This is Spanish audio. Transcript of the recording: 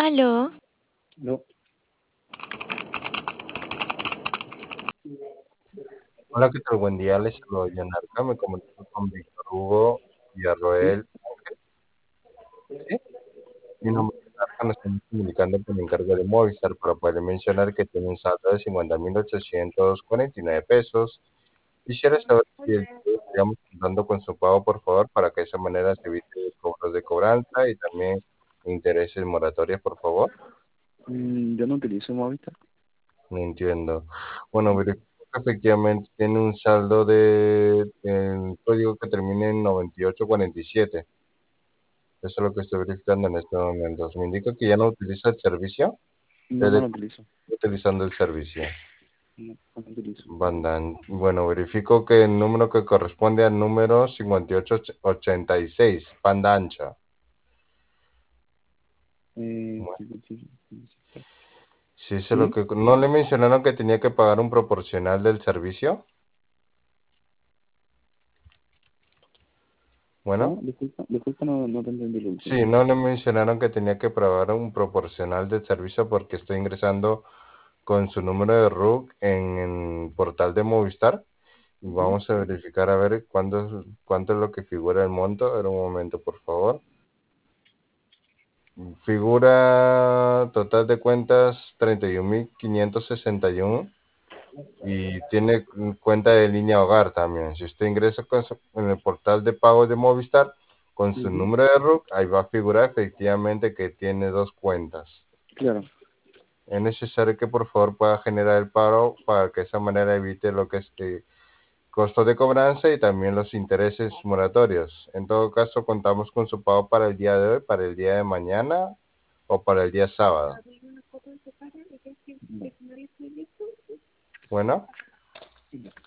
Aló, No, Hola, ¿qué tal? Buen día, les saludo Yanarca, me comunico con Víctor Hugo sí, Villarroel Ángel, ¿sí? Mi nombre es Yanarca, nos estamos comunicando por encargo de Movistar para poder mencionar que tiene un saldo de 50.849 pesos. Quisiera saber si el día de hoy estaríamos contando con su pago, por favor, para que de esa manera se evite cobros de cobranza y también intereses moratorias, por favor. yo no utilizo Movistar. No entiendo. Bueno, verifico que efectivamente tiene un saldo de el código que termina en 9847. Eso es lo que estoy verificando en estos momentos. Me indica que ya no utiliza el servicio. No, no Desde lo que utilizo. está utilizando el servicio. No, no lo utilizo. Bandan. Bueno, verifico que el número que corresponde al número 5886, banda ancha. Bueno, Sí, sí, sí, sí. sí, eso es lo ¿Sí? que... ¿No le mencionaron que tenía que pagar un proporcional del servicio? Bueno. ¿Cómo? Disculpa, no, no te entendí lo Sí, último. no le mencionaron que tenía que probar un proporcional del servicio porque estoy ingresando con su número de RUC en el portal de Movistar y Ujú. vamos a verificar a ver cuánto es lo que figura el monto. A ver un momento, por favor. Figura total de cuentas 31.561 y tiene cuenta de línea hogar también. Si usted ingresa en el portal de pago de Movistar con su Ujú. número de RUC, ahí va a figurar efectivamente que tiene dos cuentas. Claro, Es necesario que por favor pueda generar el pago para que de esa manera evite lo que es costo de cobranza y también los intereses moratorios. En todo caso, contamos con su pago para el día de hoy, para el día de mañana o para el día sábado. Bueno.